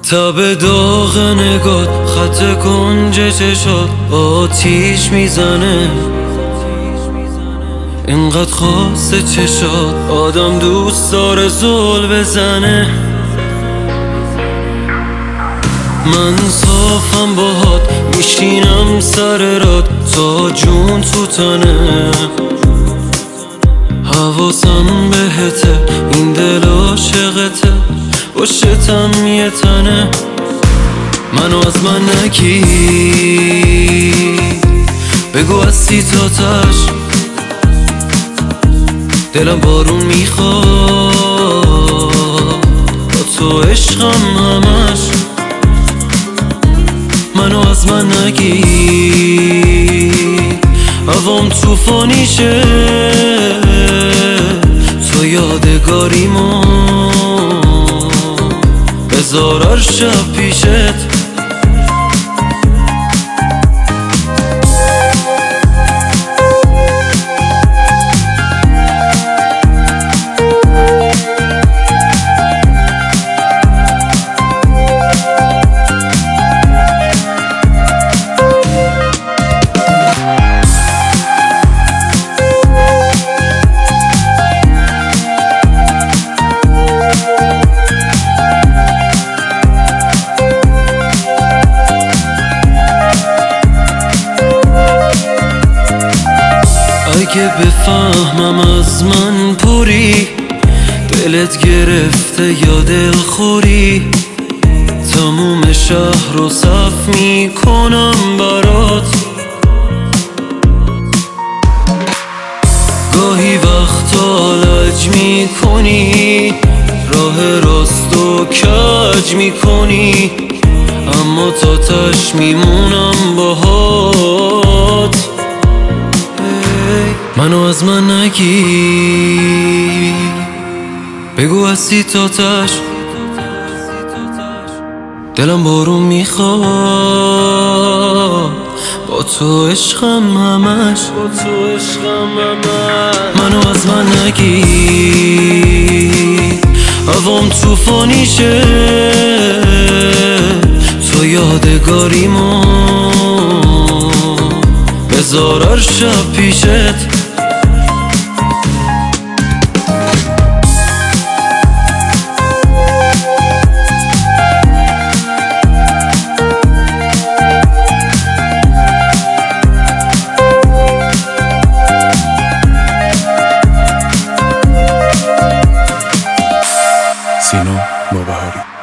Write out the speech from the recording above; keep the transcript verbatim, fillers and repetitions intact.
تب داغ نگات خط کنج چشات آتیش میزنه، اینقدر خاصه چشات آدم دوست داره زل بزنه. من صافم باهات میشینم سر راد تا جون تو تنه، حواسم بهته این دل عاشقته باشتم یه تنه. منو از من نگیر بگو از سیتاتش، دلم بارون میخواد با تو عشقم همش. منو از من نگیر هوام توفانیشه، تو یادگاریمو بذار هر شب پیشت. اگه بفهمم از من پوری، دلت گرفته یا دل خوری، تموم شهر رو صف میکنم برات. گاهی وقتا لج میکنی، راه راست و کج میکنی، اما تا تش میمونم باهات. منو از من نگیر بگو از سیتاتش، دلم بارون میخواد با تو عشقم همش. منو از من نگیر هوام توفانیشه، تو یادگاریمو بذار هر شب پیشت. سینا نوبهاری.